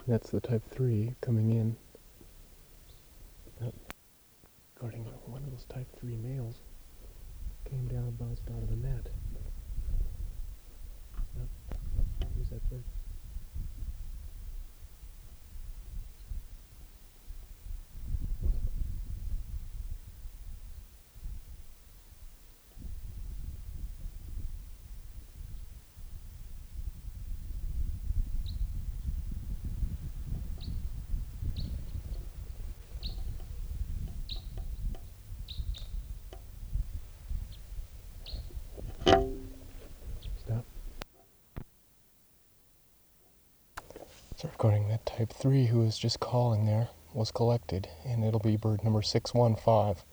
That's the type 3 coming in. Guarding one of those type 3 males came down and bounced out of the net. Who's that bird? Stop. So recording that type 3 who was just calling there was collected, and it'll be bird number 615.